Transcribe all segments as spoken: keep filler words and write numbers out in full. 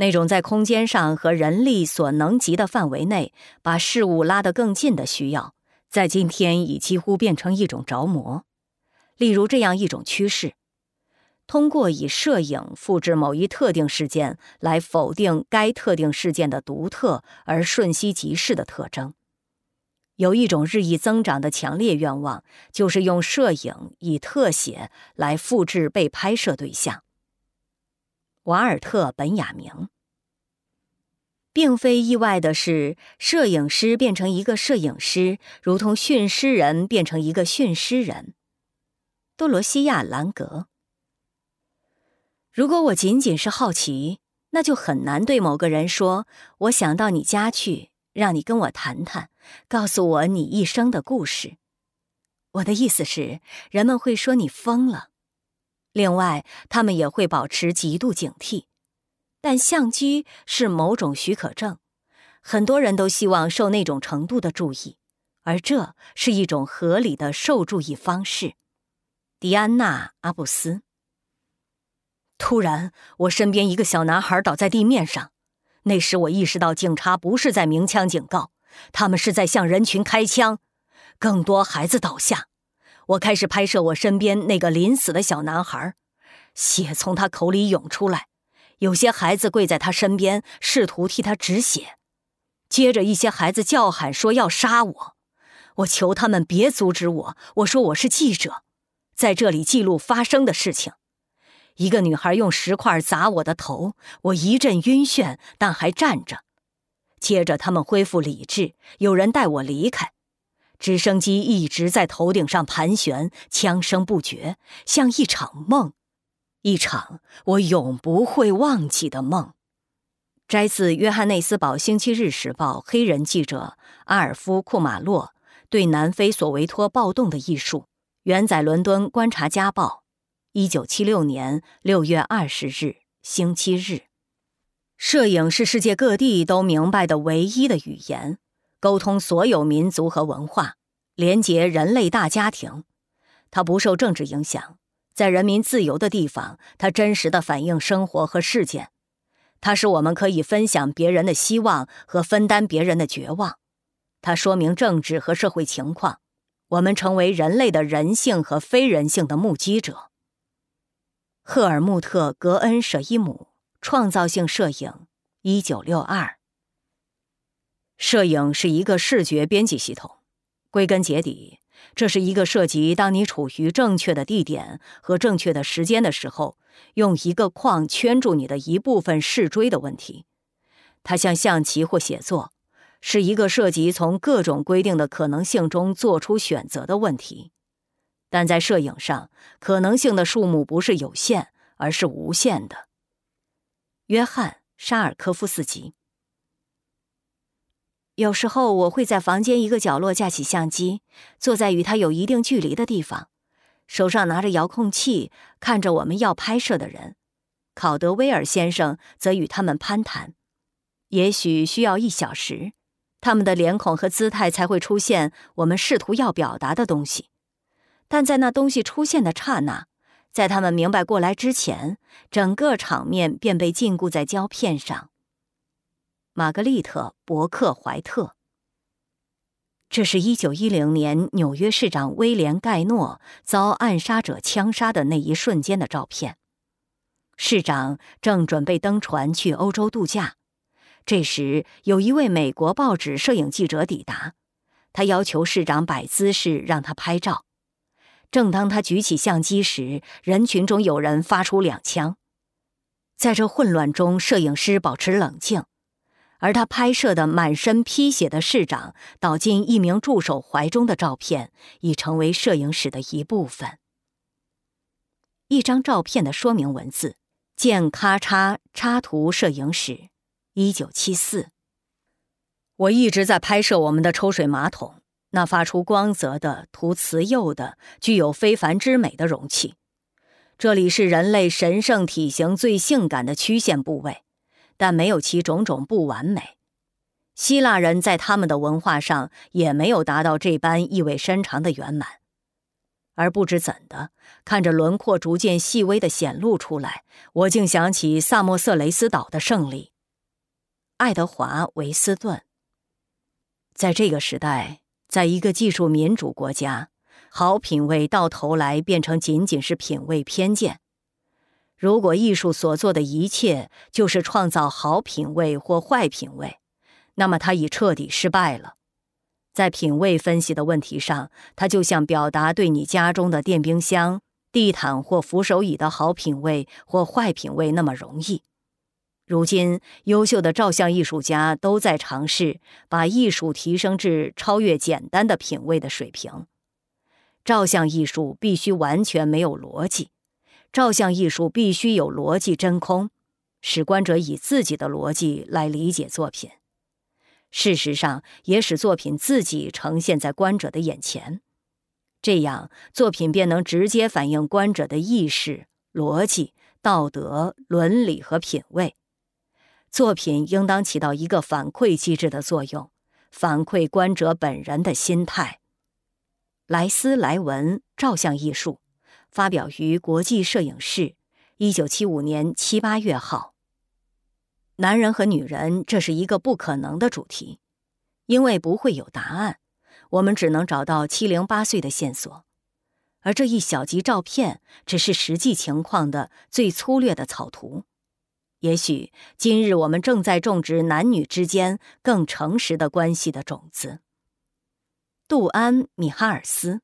那种在空间上和人力所能及的范围内把事物拉得更近的需要，在今天已几乎变成一种着魔。例如这样一种趋势：通过以摄影复制某一特定事件来否定该特定事件的独特而瞬息即逝的特征。有一种日益增长的强烈愿望，就是用摄影以特写来复制被拍摄对象。瓦尔特·本雅明。并非意外的是，摄影师变成一个摄影师，如同驯狮人变成一个驯狮人。多罗西亚·兰格。如果我仅仅是好奇，那就很难对某个人说，我想到你家去，让你跟我谈谈，告诉我你一生的故事。我的意思是，人们会说你疯了。另外，他们也会保持极度警惕。但相机是某种许可证，很多人都希望受那种程度的注意，而这是一种合理的受注意方式。迪安娜·阿布斯。突然，我身边一个小男孩倒在地面上，那时我意识到警察不是在鸣枪警告，他们是在向人群开枪。更多孩子倒下，我开始拍摄我身边那个临死的小男孩，血从他口里涌出来，有些孩子跪在他身边，试图替他止血。接着一些孩子叫喊说要杀我，我求他们别阻止我，我说我是记者，在这里记录发生的事情。一个女孩用石块砸我的头，我一阵晕眩，但还站着。接着他们恢复理智，有人带我离开。直升机一直在头顶上盘旋，枪声不绝，像一场梦，一场我永不会忘记的梦。摘自约翰内斯堡星期日时报黑人记者阿尔夫·库马洛对南非索维托暴动的艺术，原载伦敦观察家报，一九七六年六月二十日，星期日。摄影是世界各地都明白的唯一的语言，沟通所有民族和文化，连结人类大家庭。它不受政治影响，在人民自由的地方，它真实地反映生活和事件。它使我们可以分享别人的希望和分担别人的绝望。它说明政治和社会情况。我们成为人类的人性和非人性的目击者。赫尔穆特·格恩舍伊姆，创造性摄影，一九六二。摄影是一个视觉编辑系统，归根结底，这是一个涉及当你处于正确的地点和正确的时间的时候，用一个框圈住你的一部分视锥的问题。它像象棋或写作，是一个涉及从各种规定的可能性中做出选择的问题。但在摄影上，可能性的数目不是有限，而是无限的。约翰·沙尔科夫斯基。有时候我会在房间一个角落架起相机，坐在与它有一定距离的地方，手上拿着遥控器，看着我们要拍摄的人。考德威尔先生则与他们攀谈，也许需要一小时，他们的脸孔和姿态才会出现我们试图要表达的东西。但在那东西出现的刹那，在他们明白过来之前，整个场面便被禁锢在胶片上。玛格丽特·伯克怀特。这是一九一零年纽约市长威廉·盖诺遭暗杀者枪杀的那一瞬间的照片。市长正准备登船去欧洲度假，这时有一位美国报纸摄影记者抵达，他要求市长摆姿势让他拍照。正当他举起相机时，人群中有人发出两枪。在这混乱中，摄影师保持冷静，而他拍摄的满身披血的市长倒进一名助手怀中的照片已成为摄影史的一部分。一张照片的说明文字，见咔嚓插图摄影史，一九七四。我一直在拍摄我们的抽水马桶，那发出光泽的、涂瓷釉的、具有非凡之美的容器。这里是人类神圣体型最性感的曲线部位，但没有其种种不完美。希腊人在他们的文化上也没有达到这般意味深长的圆满。而不知怎的，看着轮廓逐渐细微地显露出来，我竟想起萨默色雷斯岛的胜利。 爱德华·维斯顿。在这个时代，在一个技术民主国家，好品味到头来变成仅仅是品味偏见。如果艺术所做的一切就是创造好品味或坏品味，那么它已彻底失败了。在品味分析的问题上，它就像表达对你家中的电冰箱、地毯或扶手椅的好品味或坏品味那么容易。如今，优秀的照相艺术家都在尝试把艺术提升至超越简单的品味的水平。照相艺术必须完全没有逻辑，照相艺术必须有逻辑真空，使观者以自己的逻辑来理解作品。事实上，也使作品自己呈现在观者的眼前，这样作品便能直接反映观者的意识、逻辑、道德、伦理和品味。作品应当起到一个反馈机制的作用，反馈观者本人的心态。莱斯莱文照相艺术发表于国际摄影室，一九七五年七八月号。男人和女人，这是一个不可能的主题，因为不会有答案，我们只能找到七零八碎的线索，而这一小集照片只是实际情况的最粗略的草图。也许今日我们正在种植男女之间更诚实的关系的种子。杜安·米哈尔斯。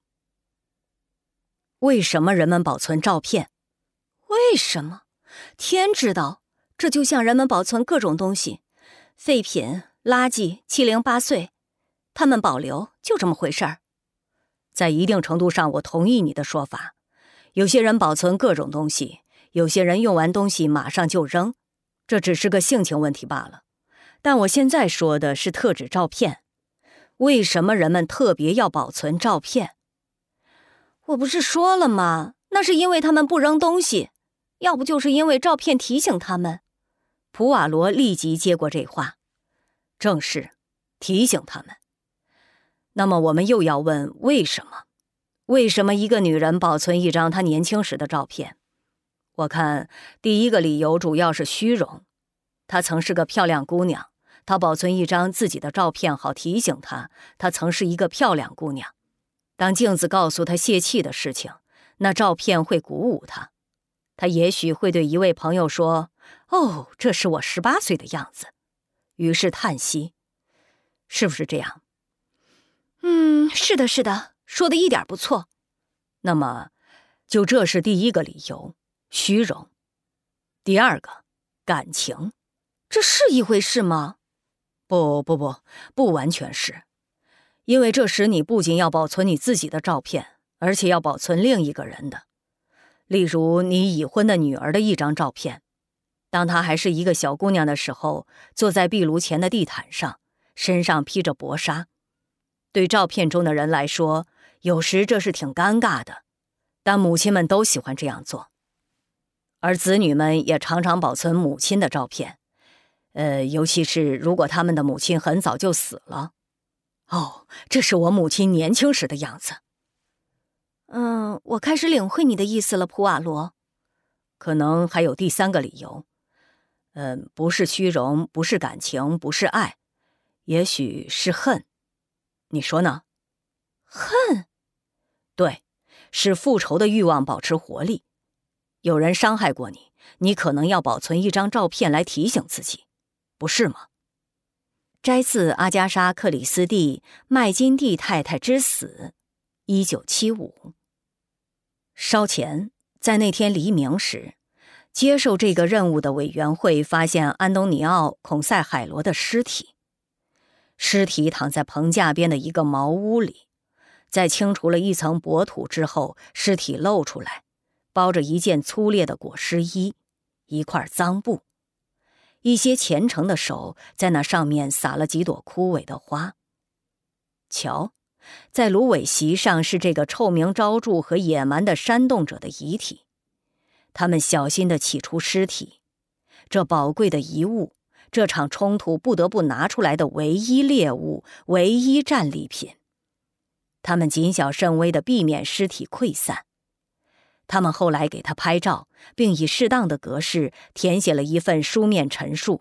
为什么人们保存照片？ 为什么？天知道。这就像人们保存各种东西，废品、垃圾、七零八碎，他们保留，就这么回事儿。 在一定程度上，我同意你的说法。有些人保存各种东西，有些人用完东西马上就扔，这只是个性情问题罢了。但我现在说的是特指照片。为什么人们特别要保存照片？ 我不是说了吗？那是因为他们不扔东西，要不就是因为照片提醒他们。 普瓦罗立即接过这话。正是，提醒他们。那么我们又要问为什么？为什么一个女人保存一张她年轻时的照片？我看第一个理由主要是虚荣。她曾是个漂亮姑娘，她保存一张自己的照片，好提醒她，她曾是一个漂亮姑娘。当镜子告诉她泄气的事情，那照片会鼓舞她。她也许会对一位朋友说：“哦，这是我十八岁的样子。”于是叹息。是不是这样？ 嗯，是的，是的，说的一点不错。 那么，就这是第一个理由，虚荣。第二个，感情。 这是一回事吗？ 不不不，不完全是。因为这时你不仅要保存你自己的照片，而且要保存另一个人的。例如你已婚的女儿的一张照片，当她还是一个小姑娘的时候，坐在壁炉前的地毯上，身上披着薄纱。对照片中的人来说，有时这是挺尴尬的，但母亲们都喜欢这样做。而子女们也常常保存母亲的照片，呃，尤其是如果他们的母亲很早就死了。哦，这是我母亲年轻时的样子。 嗯，我开始领会你的意思了，普瓦罗。 可能还有第三个理由。嗯，不是虚荣，不是感情，不是爱，也许是恨。你说呢？ 恨？ 对，使复仇的欲望保持活力。有人伤害过你，你可能要保存一张照片来提醒自己，不是吗？摘自阿加莎·克里斯蒂《麦金蒂太太之死》，一九七五。稍前，在那天黎明时，接受这个任务的委员会发现安东尼奥·孔塞海罗的尸体。尸体躺在棚架边的一个茅屋里，在清除了一层薄土之后，尸体露出来，包着一件粗劣的裹尸衣，一块脏布。一些虔诚的手在那上面撒了几朵枯萎的花。瞧，在芦苇席上是这个臭名昭著和野蛮的煽动者的遗体。他们小心地起出尸体，这宝贵的遗物，这场冲突不得不拿出来的唯一猎物，唯一战利品。他们谨小慎微地避免尸体溃散。他们后来给他拍照，并以适当的格式填写了一份书面陈述，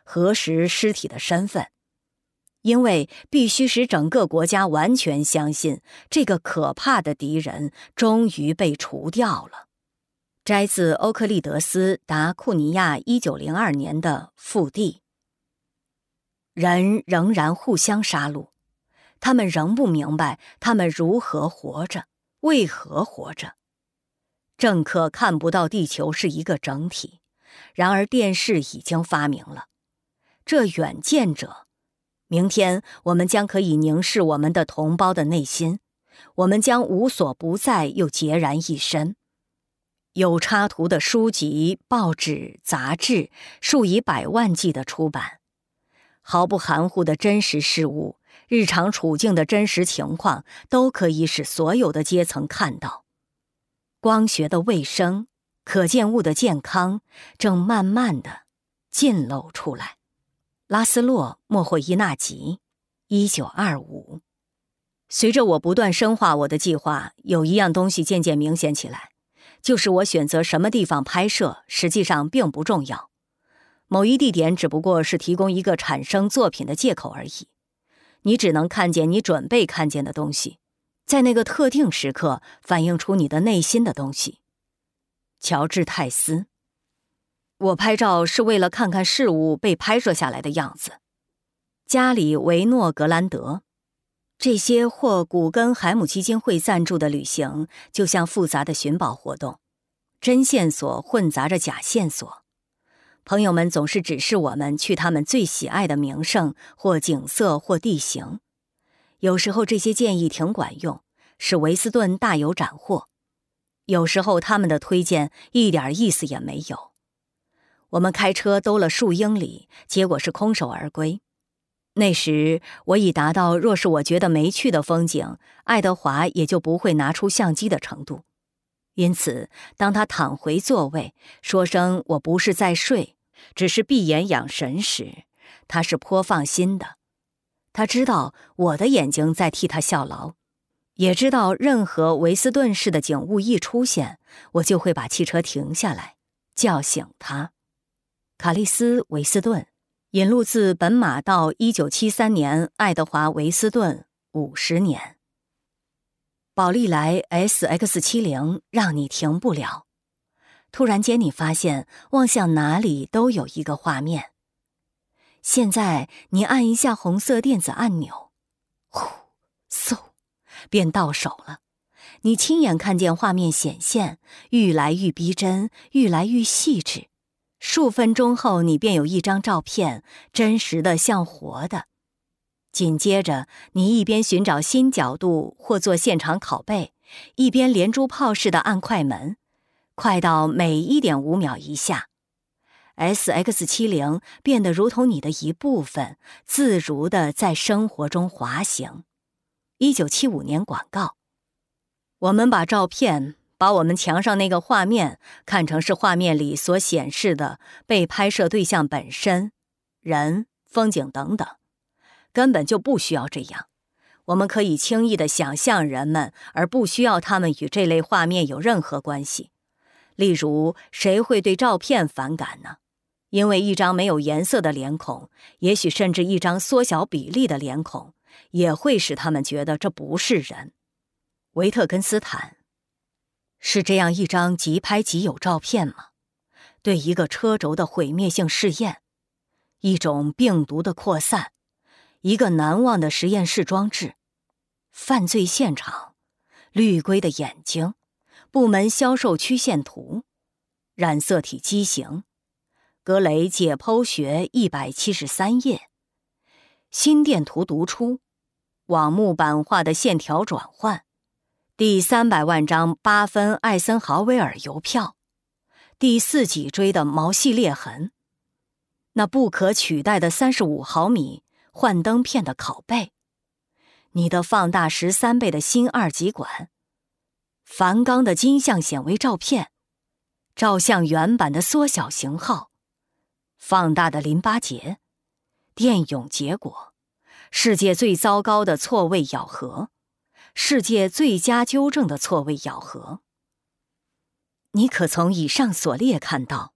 核实尸体的身份，因为必须使整个国家完全相信这个可怕的敌人终于被除掉了。摘自欧克利德斯·达库尼亚一九零二年的腹地。人仍然互相杀戮，他们仍不明白他们如何活着，为何活着。政客看不到地球是一个整体，然而电视已经发明了。这远见者，明天我们将可以凝视我们的同胞的内心，我们将无所不在又孑然一身。有插图的书籍、报纸、杂志数以百万计的出版，毫不含糊的真实事物，日常处境的真实情况，都可以使所有的阶层看到。光学的卫生，可见物的健康，正慢慢地尽露出来。拉斯洛·莫霍伊纳吉，一九二五。随着我不断深化我的计划，有一样东西渐渐明显起来，就是我选择什么地方拍摄，实际上并不重要。某一地点只不过是提供一个产生作品的借口而已。你只能看见你准备看见的东西，在那个特定时刻反映出你的内心的东西。乔治·泰斯。我拍照是为了看看事物被拍摄下来的样子。加里·维诺格兰德。这些获古根海姆基金会赞助的旅行，就像复杂的寻宝活动，真线索混杂着假线索。朋友们总是指示我们去他们最喜爱的名胜或景色或地形。有时候这些建议挺管用，使维斯顿大有斩获。有时候他们的推荐一点意思也没有。我们开车兜了数英里，结果是空手而归。那时我已达到若是我觉得没趣的风景，爱德华也就不会拿出相机的程度。因此当他躺回座位，说声我不是在睡，只是闭眼养神时，他是颇放心的。他知道我的眼睛在替他效劳，也知道任何维斯顿式的景物一出现，我就会把汽车停下来，叫醒他。卡利斯·维斯顿，引录自本马道一九七三年爱德华·维斯顿五十年。宝丽来 S X 七十 让你停不了。突然间你发现望向哪里都有一个画面。现在你按一下红色电子按钮，呼，嗖，便到手了。你亲眼看见画面显现，愈来愈逼真，愈来愈细致。数分钟后，你便有一张照片，真实的像活的。紧接着，你一边寻找新角度或做现场拷贝，一边连珠炮似的按快门，快到每 一点五 秒一下。S X 七十 变得如同你的一部分，自如地在生活中滑行。一九七五年广告。我们把照片，把我们墙上那个画面看成是画面里所显示的被拍摄对象本身，人、风景等等，根本就不需要这样。我们可以轻易地想象人们，而不需要他们与这类画面有任何关系。例如，谁会对照片反感呢？因为一张没有颜色的脸孔，也许甚至一张缩小比例的脸孔，也会使他们觉得这不是人。维特根斯坦。是这样一张即拍即有照片吗？对一个车轴的毁灭性试验，一种病毒的扩散，一个难忘的实验室装置，犯罪现场，绿龟的眼睛，部门销售曲线图，染色体畸形，格雷解剖学一百七十三页，心电图读出，网目版画的线条转换，第三百万张八分艾森豪威尔邮票，第四脊椎的毛细裂痕，那不可取代的三十五毫米幻灯片的拷贝，你的放大十三倍的新二极管，梵冈的金像显微照片，照相原版的缩小型号，放大的淋巴结，电泳结果，世界最糟糕的错位咬合，世界最佳纠正的错位咬合。你可从以上所列看到，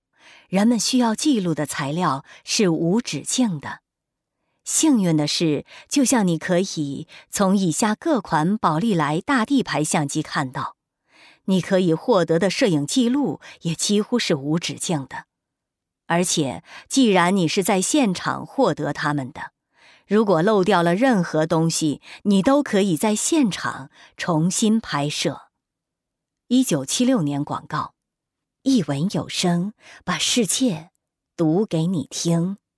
人们需要记录的材料是无止境的。幸运的是，就像你可以从以下各款宝丽来大地牌相机看到，你可以获得的摄影记录也几乎是无止境的。而且，既然你是在现场获得它们的，如果漏掉了任何东西，你都可以在现场重新拍摄。一九七六年广告，一文有声，把世界读给你听。